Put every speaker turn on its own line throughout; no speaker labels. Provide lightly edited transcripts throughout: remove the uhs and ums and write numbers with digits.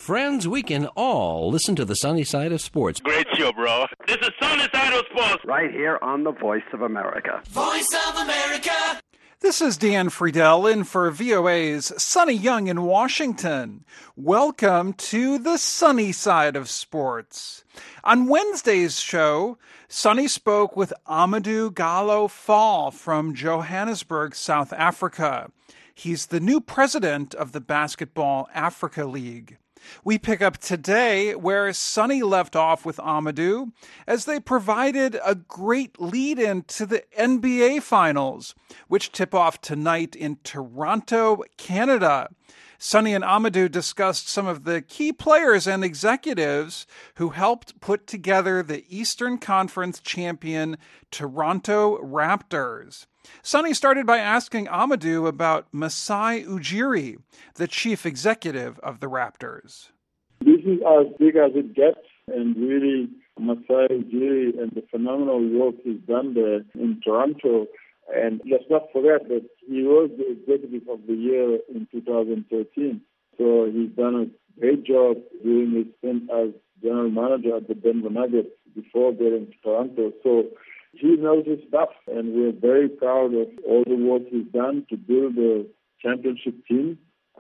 Friends, we can all listen to the sunny side of sports.
Great show, bro. This is Sunny Side of Sports.
Right here on the Voice of America.
Voice of America.
This is Dan Friedel in for VOA's Sonny Young in Washington. Welcome to the sunny side of sports. On Wednesday's show, Sonny spoke with Amadou Gallo Fall from Johannesburg, South Africa. He's the new president of the Basketball Africa League. We pick up today where Sonny left off with Amadou as they provided a great lead-in to the NBA Finals, which tip off tonight in Toronto, Canada. Sonny and Amadou discussed some of the key players and executives who helped put together the Eastern Conference champion Toronto Raptors. Sonny started by asking Amadou about Masai Ujiri, the chief executive of the Raptors.
This is as big as it gets, and really Masai Ujiri and the phenomenal work he's done there in Toronto. And let's not forget that he was the executive of the year in 2013. So he's done a great job during his stint as general manager at the Denver Nuggets before getting to Toronto. So he knows his stuff, and we're very proud of all the work he's done to build a championship team.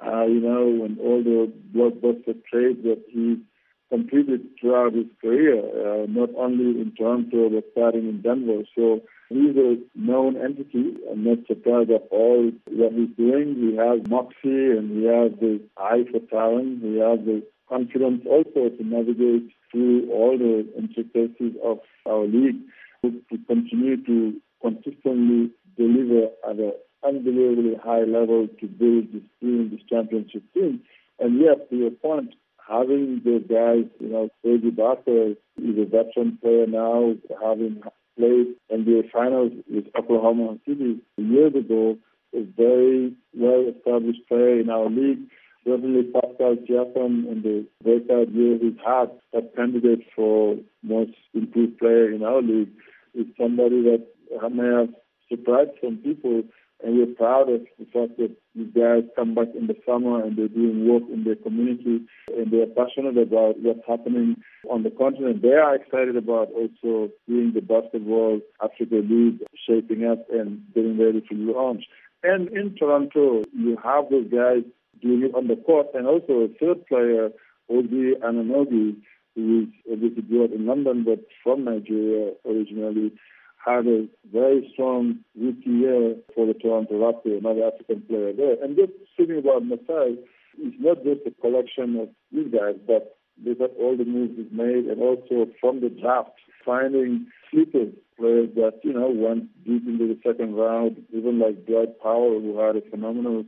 And all the blockbuster trades that he completed throughout his career, not only in Toronto but starting in Denver. So he's a known entity. I'm not surprised at all what he's doing. He has moxie and he has the eye for talent. He has the confidence also to navigate through all the intricacies of our league to continue to consistently deliver at an unbelievably high level to build this team, this championship team. And yes, to your point, having the guys, Serge Ibaka is a veteran player now, having played NBA Finals with Oklahoma City years ago, a very well-established player in our league. Certainly Pascal Siakam in the breakout year he's had, a candidate for most improved player in our league, is somebody that may have surprised some people. And we're proud of the fact that these guys come back in the summer and they're doing work in their community and they're passionate about what's happening on the continent. They are excited about also seeing the Basketball Africa League shaping up and getting ready to launch. And in Toronto, you have those guys doing it on the court, and also a third player, Ogi Anunoby, who is obviously grew up in London but from Nigeria originally, had a very strong rookie year for the Toronto Raptors, another African player there. And just speaking about Masai, it's not just a collection of these guys, but look at all the moves he's made, and also from the draft, finding sleepers, players that, went deep into the second round, even like Dwight Powell, who had a phenomenal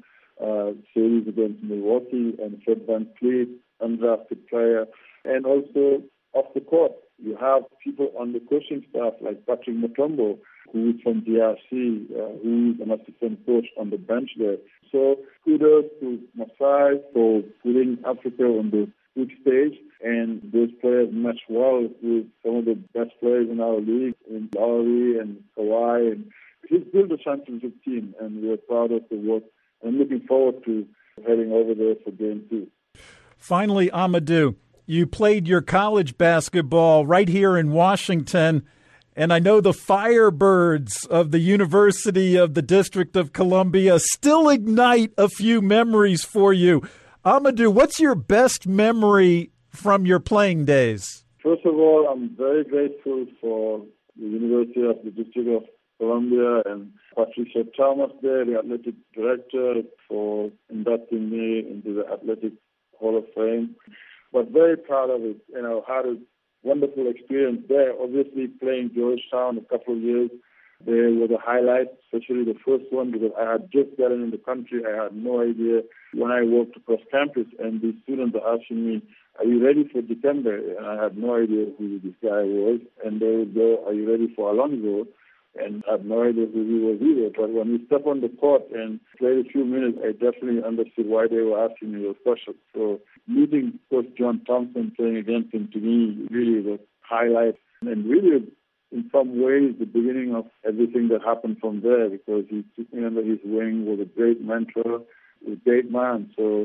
series against Milwaukee, and Fred VanVleet, undrafted player, and also off the court. You have people on the coaching staff like Patrick Mutombo, who is from DRC, who is an assistant coach on the bench there. So kudos to Masai for putting Africa on the big stage, and those players match well with some of the best players in our league, in Lowry and Kawhi. And he's built a championship team, and we're proud of the work. I'm looking forward to heading over there for Game 2.
Finally, Amadou, you played your college basketball right here in Washington, and I know the Firebirds of the University of the District of Columbia still ignite a few memories for you. Amadou, what's your best memory from your playing days?
First of all, I'm very grateful for the University of the District of Columbia and Patricia Thomas there, the athletic director, for inducting me into the Athletic Hall of Fame. But very proud of it. Had a wonderful experience there. Obviously, playing Georgetown a couple of years, they were the highlights, especially the first one, because I had just gotten in the country. I had no idea when I walked across campus, and the students are asking me, "Are you ready for December?" And I had no idea who this guy was. And they would go, "Are you ready for Alonzo?" And I had no idea who he was either. But when we stepped on the court and played a few minutes, I definitely understood why they were asking me those questions. So meeting Coach John Thompson, playing against him, to me, really was highlight, and really, in some ways, the beginning of everything that happened from there, because he took me under his wing, was a great mentor, a great man. So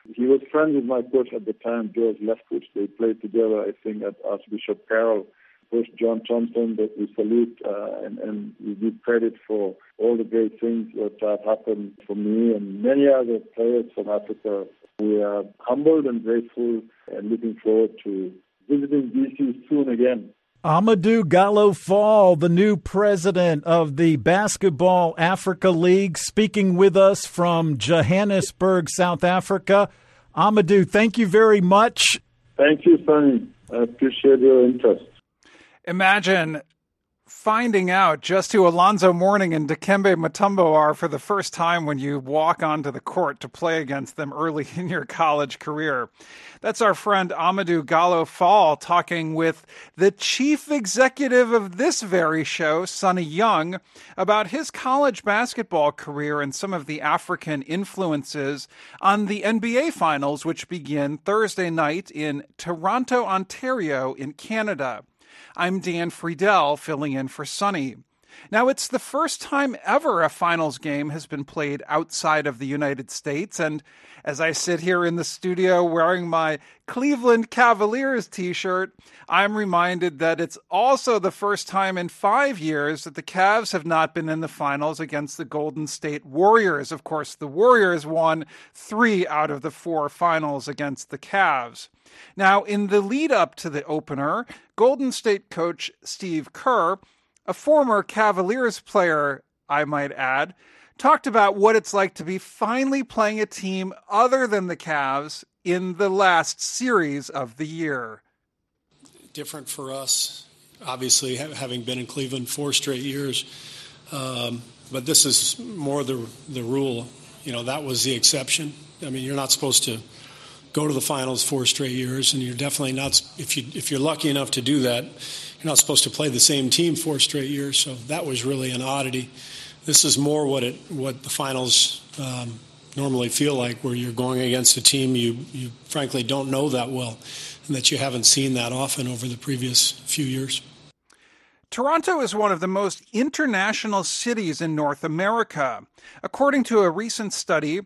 He was friends with my coach at the time, George Lefkowitz. They played together, I think, at Archbishop Carroll. Coach John Thompson, that we salute and we give credit for all the great things that have happened for me and many other players from Africa. We are humbled and grateful and looking forward to visiting DC soon again.
Amadou Gallo Fall, the new president of the Basketball Africa League, speaking with us from Johannesburg, South Africa. Amadou, thank you very much.
Thank you, Sonny. I appreciate your interest.
Imagine finding out just who Alonzo Mourning and Dikembe Mutombo are for the first time when you walk onto the court to play against them early in your college career. That's our friend Amadou Gallo Fall talking with the chief executive of this very show, Sonny Young, about his college basketball career and some of the African influences on the NBA Finals, which begin Thursday night in Toronto, Ontario in Canada. I'm Dan Friedel, filling in for Sonny. Now, it's the first time ever a finals game has been played outside of the United States, and as I sit here in the studio wearing my Cleveland Cavaliers t-shirt, I'm reminded that it's also the first time in 5 years that the Cavs have not been in the finals against the Golden State Warriors. Of course, the Warriors won 3 out of the 4 finals against the Cavs. Now, in the lead up to the opener, Golden State coach Steve Kerr, a former Cavaliers player, I might add, talked about what it's like to be finally playing a team other than the Cavs in the last series of the year.
Different for us, obviously, having been in Cleveland 4 straight years. But this is more the rule. You know, that was the exception. I mean, you're not supposed to go to the finals 4 straight years, and you're definitely not, if you're lucky enough to do that, you're not supposed to play the same team 4 straight years. So that was really an oddity. This is more what the finals normally feel like, where you're going against a team you frankly don't know that well, and that you haven't seen that often over the previous few years.
Toronto is one of the most international cities in North America. According to a recent study,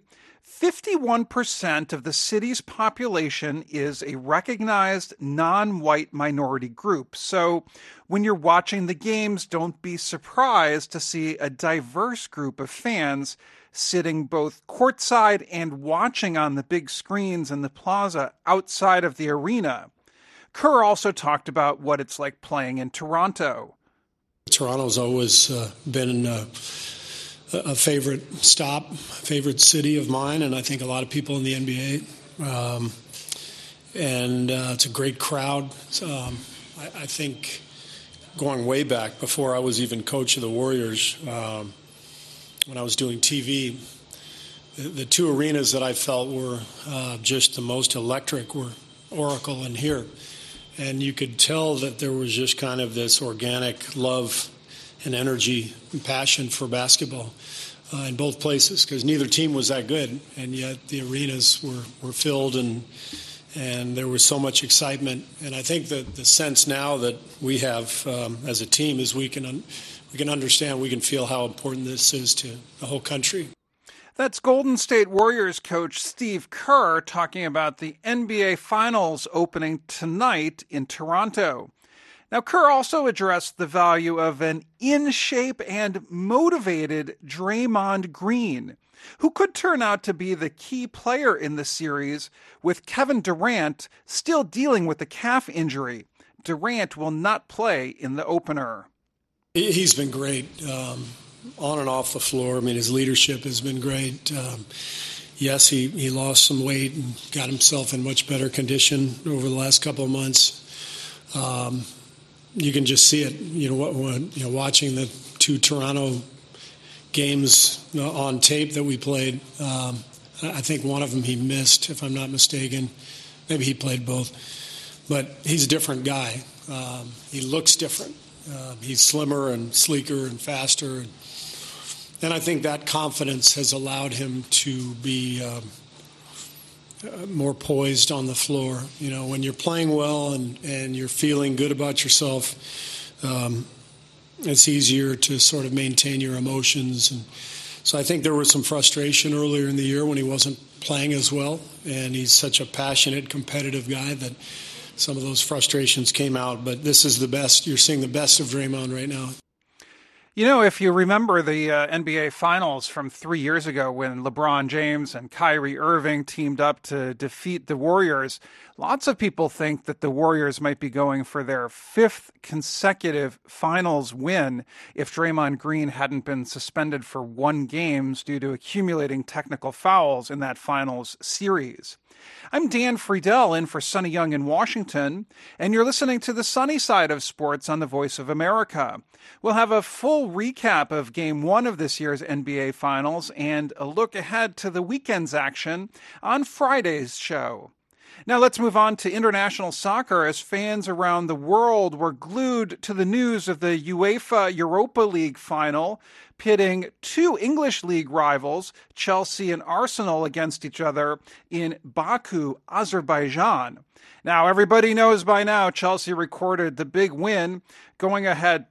51% of the city's population is a recognized non-white minority group. So when you're watching the games, don't be surprised to see a diverse group of fans sitting both courtside and watching on the big screens in the plaza outside of the arena. Kerr also talked about what it's like playing in Toronto.
Toronto's always been a favorite city of mine, and I think a lot of people in the NBA. And it's a great crowd. I think going way back, before I was even coach of the Warriors, when I was doing TV, the 2 arenas that I felt were just the most electric were Oracle and here. And you could tell that there was just kind of this organic love and energy and passion for basketball in both places, because neither team was that good, and yet the arenas were filled and there was so much excitement. And I think that the sense now that we have as a team is we can understand, we can feel how important this is to the whole country.
That's Golden State Warriors coach Steve Kerr talking about the NBA Finals opening tonight in Toronto. Now, Kerr also addressed the value of an in-shape and motivated Draymond Green, who could turn out to be the key player in the series, with Kevin Durant still dealing with a calf injury. Durant will not play in the opener.
He's been great. On and off the floor. I mean, his leadership has been great. Yes, he lost some weight and got himself in much better condition over the last couple of months. You can just see it. Watching the 2 Toronto games on tape that we played. I think one of them he missed, if I'm not mistaken. Maybe he played both. But he's a different guy. He looks different. He's slimmer and sleeker and faster. And I think that confidence has allowed him to be more poised on the floor. You know, when you're playing well and you're feeling good about yourself, it's easier to sort of maintain your emotions and So I think there was some frustration earlier in the year when he wasn't playing as well, and he's such a passionate, competitive guy that some of those frustrations came out. But this is the best. You're seeing the best of Draymond right now.
You know, if you remember the NBA Finals from 3 years ago when LeBron James and Kyrie Irving teamed up to defeat the Warriors, lots of people think that the Warriors might be going for their 5th consecutive Finals win if Draymond Green hadn't been suspended for 1 game due to accumulating technical fouls in that Finals series. I'm Dan Friedel in for Sonny Young in Washington, and you're listening to the Sunny Side of Sports on the Voice of America. We'll have a full recap of Game 1 of this year's NBA Finals and a look ahead to the weekend's action on Friday's show. Now let's move on to international soccer as fans around the world were glued to the news of the UEFA Europa League final, pitting 2 English league rivals, Chelsea and Arsenal, against each other in Baku, Azerbaijan. Now, everybody knows by now Chelsea recorded the big win, going ahead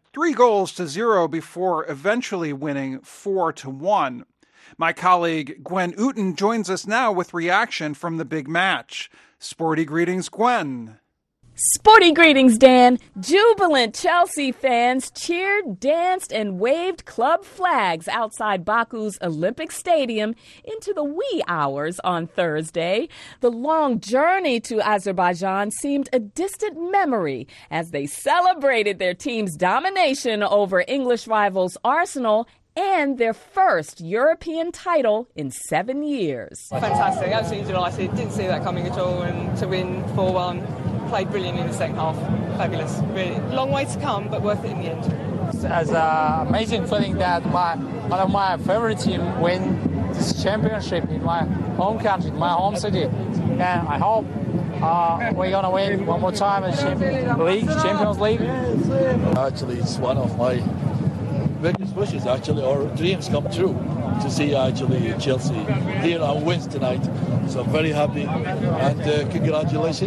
3-0 before eventually winning 4-1. My colleague Gwen Uten joins us now with reaction from the big match. Sporty greetings, Gwen.
Sporty greetings, Dan. Jubilant Chelsea fans cheered, danced, and waved club flags outside Baku's Olympic Stadium into the wee hours on Thursday. The long journey to Azerbaijan seemed a distant memory as they celebrated their team's domination over English rivals Arsenal and their first European title in 7 years.
Fantastic, absolutely delighted. Didn't see that coming at all, and to win 4-1. Played brilliant in the second half. Fabulous. Really. Long way to come, but worth it in the end.
It's an amazing feeling that one of my favorite team win this championship in my home country, my home city. And I hope we're going to win one more time in Champions League.
Actually, it's one of my biggest wishes, actually, or dreams come true, to see actually Chelsea here and wins tonight. So I'm very happy, and congratulations,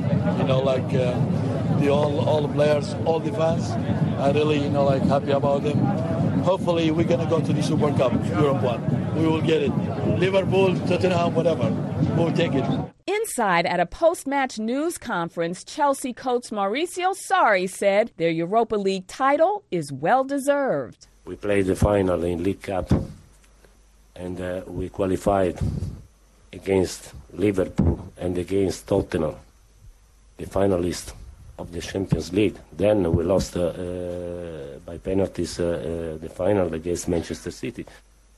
all the players, all the fans. I really, happy about them. Hopefully we're going to go to the Super Cup, Europe 1. We will get it. Liverpool, Tottenham, whatever. We'll take it.
Inside at a post-match news conference, Chelsea coach Mauricio Sarri said their Europa League title is well-deserved.
We played the final in League Cup, and we qualified against Liverpool and against Tottenham, the finalists of the Champions League. Then we lost by penalties the final against Manchester City.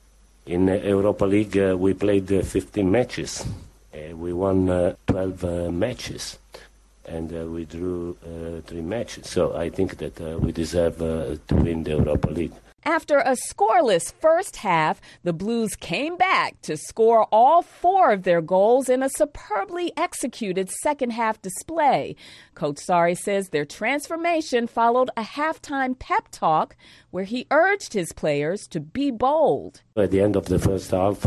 In Europa League, we played 15 matches. We won 12 matches, and we drew 3 matches. So I think that we deserve to win the Europa League.
After a scoreless first half, the Blues came back to score all 4 of their goals in a superbly executed second-half display. Coach Sarri says their transformation followed a halftime pep talk where he urged his players to be bold.
At the end of the first half,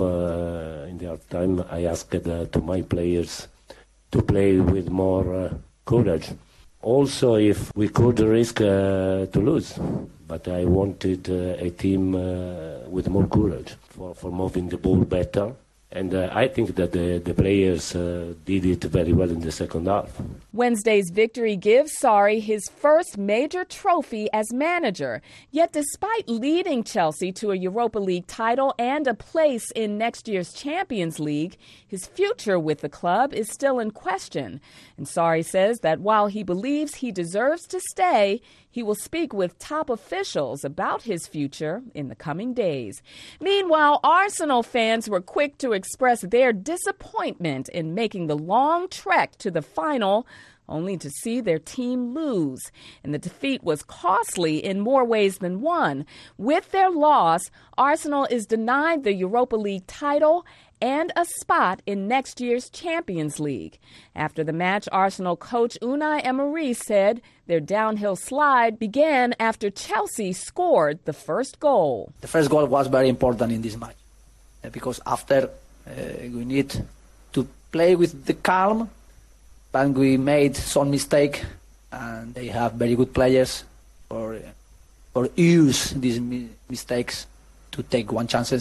in the halftime, I asked to my players to play with more courage. Also, if we could risk to lose. But I wanted a team with more courage for moving the ball better. And I think that the players did it very well in the second half.
Wednesday's victory gives Sarri his first major trophy as manager. Yet despite leading Chelsea to a Europa League title and a place in next year's Champions League, his future with the club is still in question. And Sarri says that while he believes he deserves to stay, he will speak with top officials about his future in the coming days. Meanwhile, Arsenal fans were quick to express their disappointment in making the long trek to the final, only to see their team lose. And the defeat was costly in more ways than one. With their loss, Arsenal is denied the Europa League title and a spot in next year's Champions League. After the match, Arsenal coach Unai Emery said their downhill slide began after Chelsea scored the first goal.
The first goal was very important in this match because after we need to play with the calm, but we made some mistake, and they have very good players for use these mistakes to take one chances and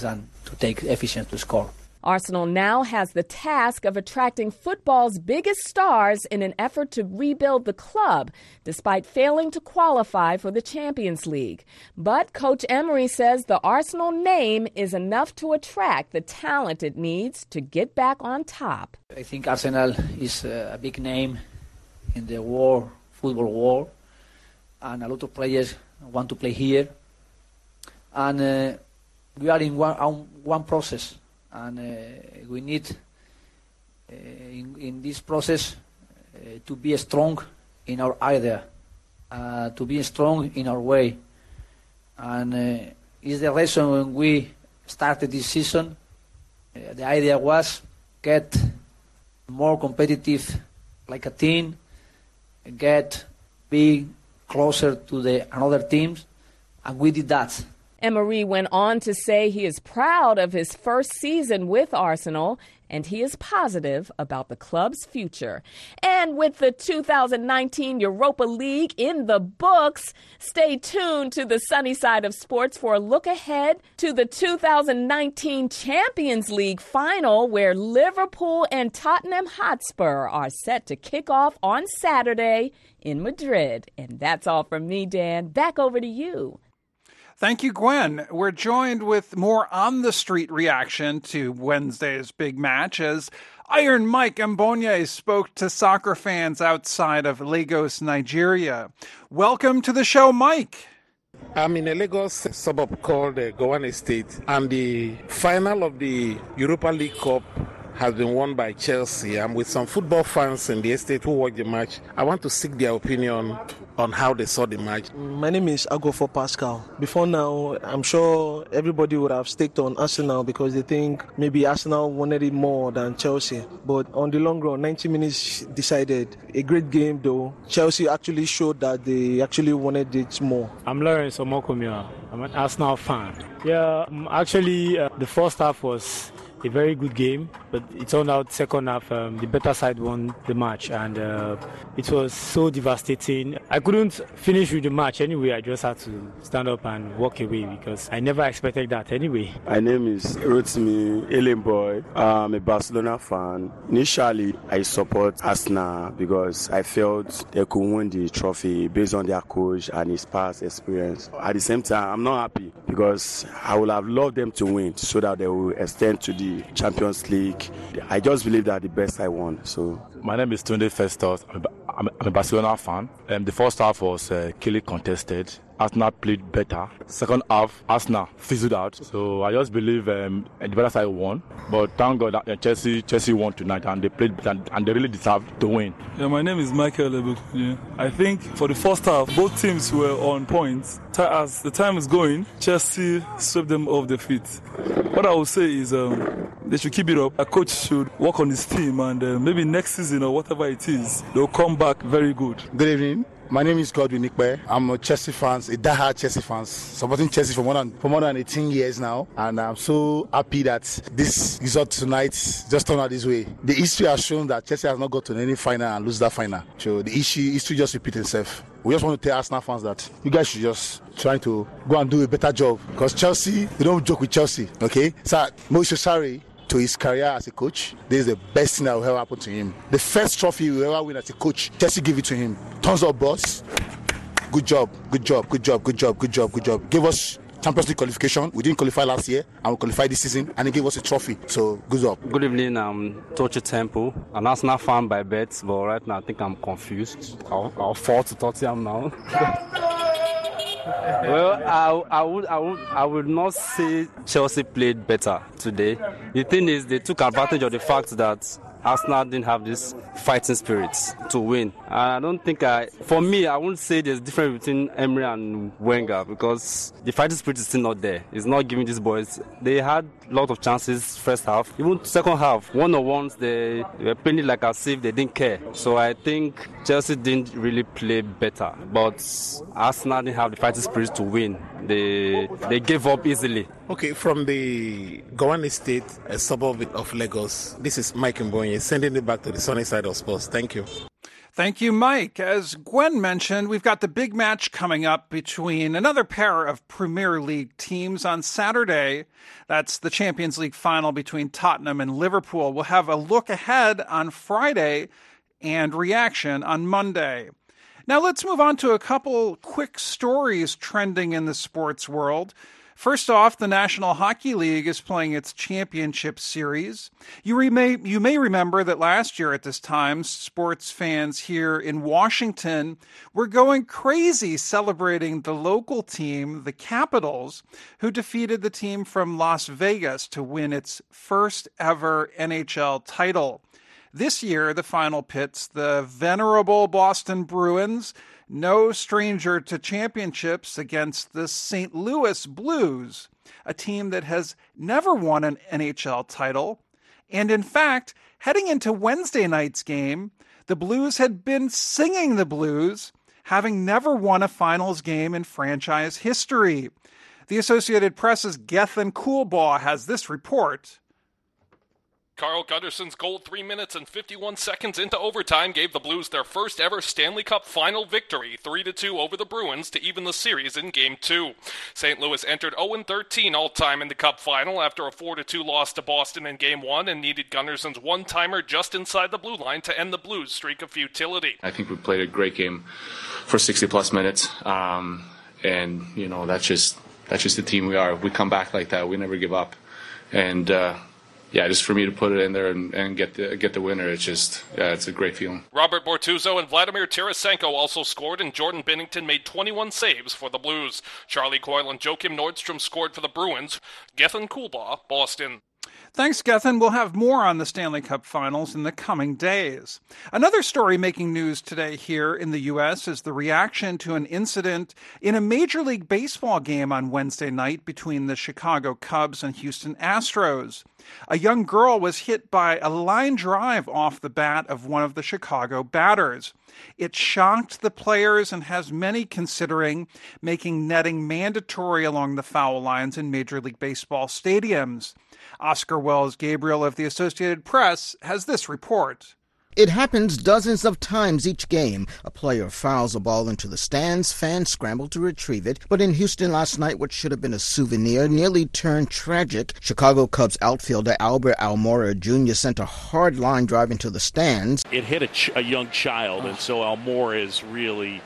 to take efficient to score.
Arsenal now has the task of attracting football's biggest stars in an effort to rebuild the club, despite failing to qualify for the Champions League. But Coach Emery says the Arsenal name is enough to attract the talent it needs to get back on top.
I think Arsenal is a big name in the world, football world, and a lot of players want to play here. And we are in one process. And we need, in this process, to be strong in our idea, to be strong in our way. And is the reason when we started this season, the idea was get more competitive like a team, be closer to the another teams, and we did that.
Emery went on to say he is proud of his first season with Arsenal, and he is positive about the club's future. And with the 2019 Europa League in the books, stay tuned to the Sunny Side of Sports for a look ahead to the 2019 Champions League final, where Liverpool and Tottenham Hotspur are set to kick off on Saturday in Madrid. And that's all from me, Dan. Back over to you.
Thank you, Gwen. We're joined with more on-the-street reaction to Wednesday's big match as Iron Mike Mbonye spoke to soccer fans outside of Lagos, Nigeria. Welcome to the show, Mike.
I'm in a Lagos suburb called Gowane State, and the final of the Europa League Cup has been won by Chelsea. I'm with some football fans in the estate who watched the match. I want to seek their opinion on how they saw the match.
My name is Agofo Pascal. Before now, I'm sure everybody would have staked on Arsenal because they think maybe Arsenal wanted it more than Chelsea. But on the long run, 90 minutes decided. A great game though. Chelsea actually showed that they actually wanted it more.
I'm Lawrence Omokomia. I'm an Arsenal fan. Yeah, actually the first half was a very good game, but it turned out second half the better side won the match, and it was so devastating. I couldn't finish with the match anyway. I just had to stand up and walk away because I never expected that anyway.
My name is Rotimi Elenboy. I'm a Barcelona fan. Initially, I support Arsenal because I felt they could win the trophy based on their coach and his past experience. At the same time, I'm not happy because I would have loved them to win so that they will extend to the Champions League. I just believe that the best side won. So
my name is Tunde Festus. I'm a Barcelona fan. The first half was clearly contested. Arsenal played better. Second half, Arsenal fizzled out. So I just believe the better side won. But thank God that Chelsea won tonight, and they played and they really deserved to win.
Yeah, my name is Michael Lebu. Yeah. I think for the first half, both teams were on points. As the time is going, Chelsea swept them off their feet. What I would say is they should keep it up. A coach should work on his team, and maybe next season or whatever it is, they'll come back very good.
Good evening. My name is Godwin Ikpe. I'm a Chelsea fan, a diehard Chelsea fan, supporting Chelsea for more than 18 years now. And I'm so happy that this result tonight just turned out this way. The history has shown that Chelsea has not got to any final and lose that final. So the history just repeats itself. We just want to tell Arsenal fans that you guys should just try to go and do a better job. Because Chelsea, you don't joke with Chelsea, okay? So, Moshe Sarri, to his career as a coach, this is the best thing that will ever happen to him. The first trophy he will ever win as a coach, Chelsea give it to him. Thumbs up, boss. Good job. Give us Champions League qualification. We didn't qualify last year, and we qualified this season, and he gave us a trophy. So, good job.
Good evening, I'm Tochi Temple. I'm an Arsenal fan by bet, but right now I think I'm confused. I'll fall to Tottenham now. Well, I would not say Chelsea played better today. The thing is, they took advantage of the fact that Arsenal didn't have this fighting spirit to win. And I don't think for me, I wouldn't say there's a difference between Emery and Wenger because the fighting spirit is still not there. It's not giving these boys. They had a lot of chances first half. Even second half, one-on-ones, they were playing it like as if they didn't care. So I think Chelsea didn't really play better. But Arsenal didn't have the fighting spirit to win. They gave up easily.
Okay, from the Gowane State, a suburb of Lagos, this is Mike Mbonye, sending it back to the sunny side of sports. Thank you.
Thank you, Mike. As Gwen mentioned, we've got the big match coming up between another pair of Premier League teams on Saturday. That's the Champions League final between Tottenham and Liverpool. We'll have a look ahead on Friday and reaction on Monday. Now let's move on to a couple quick stories trending in the sports world. First off, the National Hockey League is playing its championship series. You may remember that last year at this time, sports fans here in Washington were going crazy celebrating the local team, the Capitals, who defeated the team from Las Vegas to win its first ever NHL title. This year, the final pits the venerable Boston Bruins, no stranger to championships, against the St. Louis Blues, a team that has never won an NHL title. And in fact, heading into Wednesday night's game, the Blues had been singing the blues, having never won a finals game in franchise history. The Associated Press's Gethin Coolbaugh has this report.
Carl Gundersson's goal 3 minutes and 51 seconds into overtime gave the Blues their first ever Stanley Cup final victory, 3-2 over the Bruins to even the series in Game 2. St. Louis entered 0-13 all-time in the Cup final after a 4-2 loss to Boston in Game 1 and needed Gundersson's one-timer just inside the blue line to end the Blues' streak of futility.
I think we played a great game for 60-plus minutes, and, you know, that's just the team we are. We come back like that. We never give up. And, yeah, just for me to put it in there and get the winner, it's a great feeling.
Robert Bortuzzo and Vladimir Tarasenko also scored, and Jordan Binnington made 21 saves for the Blues. Charlie Coyle and Joakim Nordstrom scored for the Bruins. Gethin Coolbaugh, Boston.
Thanks, Gethin. We'll have more on the Stanley Cup Finals in the coming days. Another story making news today here in the U.S. is the reaction to an incident in a Major League Baseball game on Wednesday night between the Chicago Cubs and Houston Astros. A young girl was hit by a line drive off the bat of one of the Chicago batters. It shocked the players and has many considering making netting mandatory along the foul lines in Major League Baseball stadiums. Oscar Wells Gabriel of the Associated Press has this report.
It happens dozens of times each game. A player fouls a ball into the stands, fans scramble to retrieve it. But in Houston last night, what should have been a souvenir nearly turned tragic. Chicago Cubs outfielder Albert Almora Jr. sent a hard line drive into the stands.
It hit a young child, and so Almora is really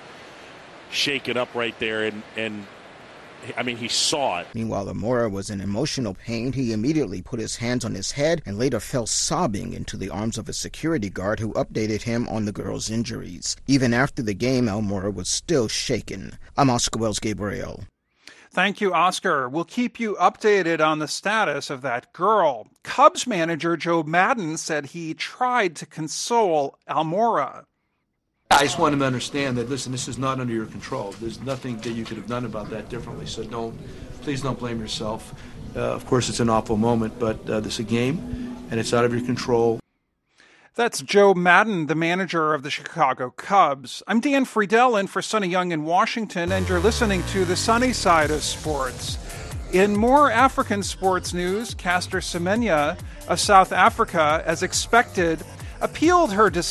shaken up right there, and I mean, he saw it.
Meanwhile, Almora was in emotional pain. He immediately put his hands on his head and later fell sobbing into the arms of a security guard who updated him on the girl's injuries. Even after the game, Almora was still shaken. I'm Oscar Wells Gabriel.
Thank you, Oscar. We'll keep you updated on the status of that girl. Cubs manager Joe Maddon said he tried to console Almora.
I just want him to understand that, listen, this is not under your control. There's nothing that you could have done about that differently. So please don't blame yourself. Of course, it's an awful moment, but this is a game, and it's out of your control.
That's Joe Maddon, the manager of the Chicago Cubs. I'm Dan Friedel in for Sonny Young in Washington, and you're listening to The Sunny Side of Sports. In more African sports news, Caster Semenya of South Africa, as expected, appealed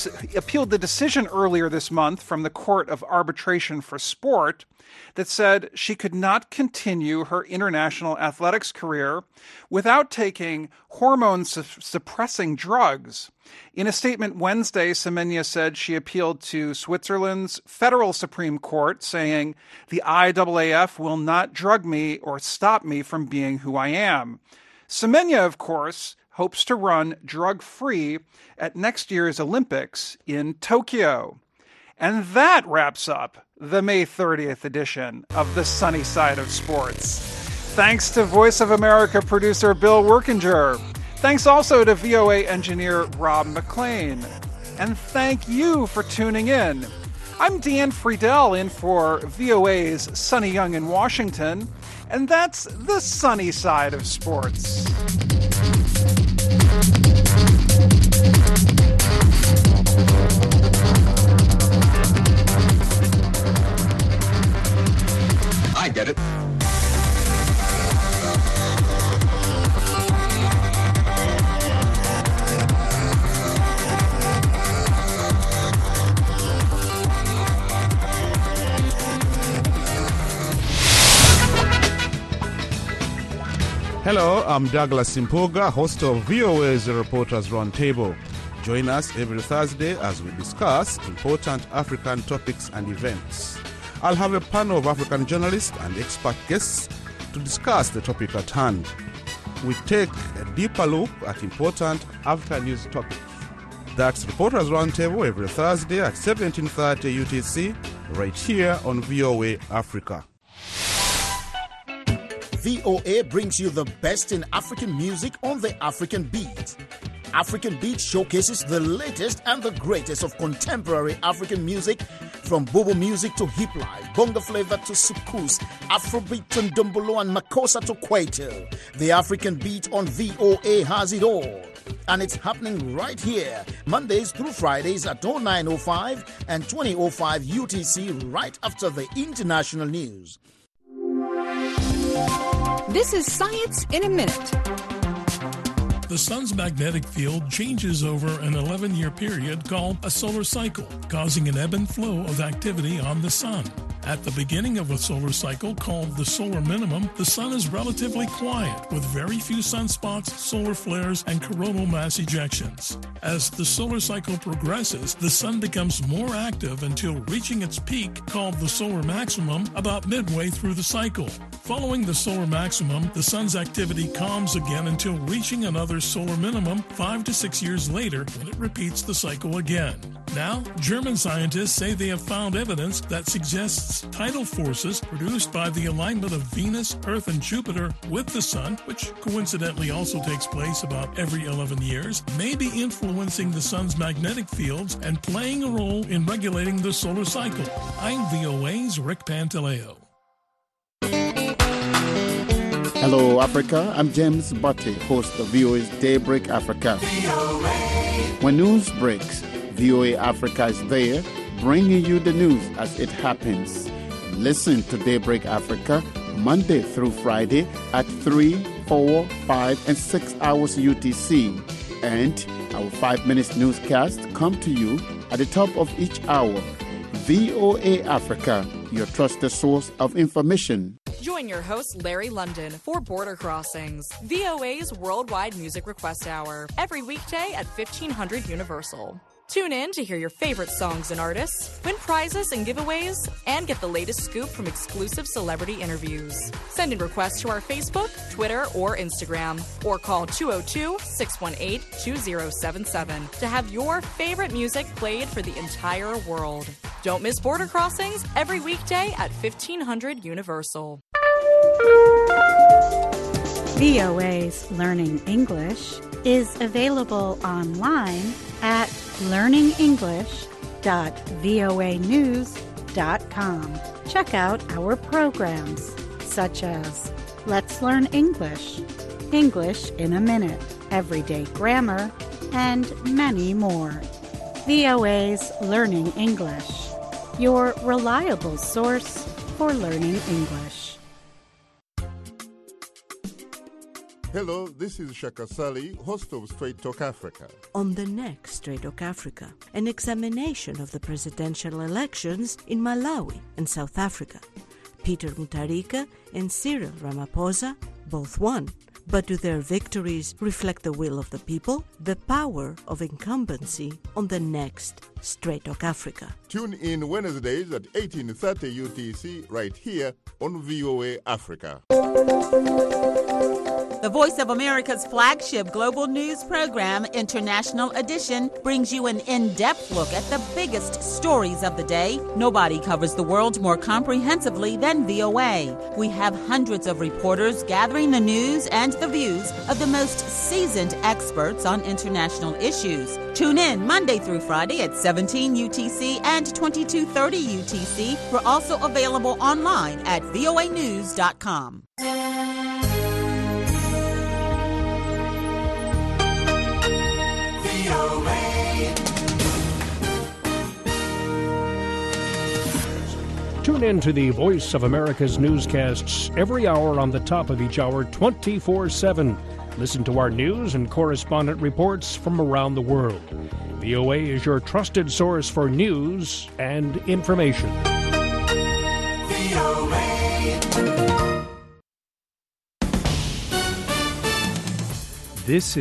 the decision earlier this month from the Court of Arbitration for Sport that said she could not continue her international athletics career without taking hormone-suppressing drugs. In a statement Wednesday, Semenya said she appealed to Switzerland's Federal Supreme Court, saying, "The IAAF will not drug me or stop me from being who I am." Semenya, of course, hopes to run drug-free at next year's Olympics in Tokyo. And that wraps up the May 30th edition of The Sunny Side of Sports. Thanks to Voice of America producer Bill Workinger. Thanks also to VOA engineer Rob McLean. And thank you for tuning in. I'm Dan Friedel in for VOA's Sonny Young in Washington, and that's The Sunny Side of Sports.
I get it.
Hello, I'm Douglas Simpoga, host of VOA's Reporters Roundtable. Join us every Thursday as we discuss important African topics and events. I'll have a panel of African journalists and expert guests to discuss the topic at hand. We take a deeper look at important African news topics. That's Reporters Roundtable every Thursday at 17:30 UTC, right here on VOA Africa.
VOA brings you the best in African music on the African Beat. African Beat showcases the latest and the greatest of contemporary African music, from Bobo music to hip life, bongo flavor to soukous, Afrobeat to ndombolo and makossa to kwaito. The African Beat on VOA has it all. And it's happening right here, Mondays through Fridays at 09:05 and 20:05 UTC, right after the international news.
This is Science in a Minute.
The sun's magnetic field changes over an 11-year period called a solar cycle, causing an ebb and flow of activity on the sun. At the beginning of a solar cycle, called the solar minimum, the sun is relatively quiet, with very few sunspots, solar flares, and coronal mass ejections. As the solar cycle progresses, the sun becomes more active until reaching its peak, called the solar maximum, about midway through the cycle. Following the solar maximum, the sun's activity calms again until reaching another solar minimum 5 to 6 years later, when it repeats the cycle again. Now, German scientists say they have found evidence that suggests tidal forces produced by the alignment of Venus, Earth, and Jupiter with the sun, which coincidentally also takes place about every 11 years, may be influencing the sun's magnetic fields and playing a role in regulating the solar cycle. I'm VOA's Rick Pantaleo.
Hello, Africa. I'm James Butte, host of VOA's Daybreak Africa. When news breaks, VOA Africa is there, bringing you the news as it happens. Listen to Daybreak Africa Monday through Friday at 3, 4, 5, and 6 hours UTC. And our 5-minute newscast come to you at the top of each hour. VOA Africa, your trusted source of information.
Join your host, Larry London, for Border Crossings, VOA's Worldwide Music Request Hour, every weekday at 1500 Universal. Tune in to hear your favorite songs and artists, win prizes and giveaways, and get the latest scoop from exclusive celebrity interviews. Send in requests to our Facebook, Twitter, or Instagram, or call 202-618-2077 to have your favorite music played for the entire world. Don't miss Border Crossings every weekday at 1500 Universal.
VOA's Learning English is available online at learningenglish.voanews.com. Check out our programs such as Let's Learn English, English in a Minute, Everyday Grammar, and many more. VOA's Learning English, your reliable source for learning English.
Hello, this is Shaka Sali, host of Straight Talk Africa.
On the next Straight Talk Africa, an examination of the presidential elections in Malawi and South Africa. Peter Mutharika and Cyril Ramaphosa both won. But do their victories reflect the will of the people? The power of incumbency on the next Straight Talk Africa.
Tune in Wednesdays at 18:30 UTC right here on VOA Africa.
The Voice of America's flagship global news program, International Edition, brings you an in-depth look at the biggest stories of the day. Nobody covers the world more comprehensively than VOA. We have hundreds of reporters gathering the news and the views of the most seasoned experts on international issues. Tune in Monday through Friday at 17 UTC and 22:30 UTC. We're also available online at voanews.com.
Tune in to the Voice of America's newscasts every hour on the top of each hour, 24/7. Listen to our news and correspondent reports from around the world. VOA is your trusted source for news and information. This